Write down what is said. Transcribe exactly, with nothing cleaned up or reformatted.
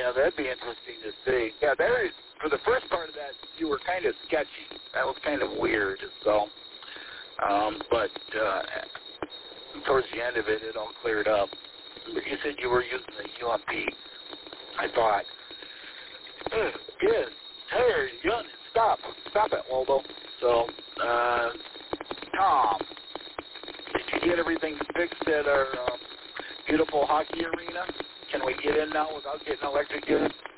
Yeah, that'd be interesting to see. Yeah, there is, for the first part of that, you were kind of sketchy. That was kind of weird. So, um, but uh, towards the end of it, it all cleared up. You said you were using the U M P. I thought, eh, good. Hey, gun, stop. Stop it, Waldo. So, uh, Tom, did you get everything fixed at our um, beautiful hockey arena? Can we get in now without getting electrocuted?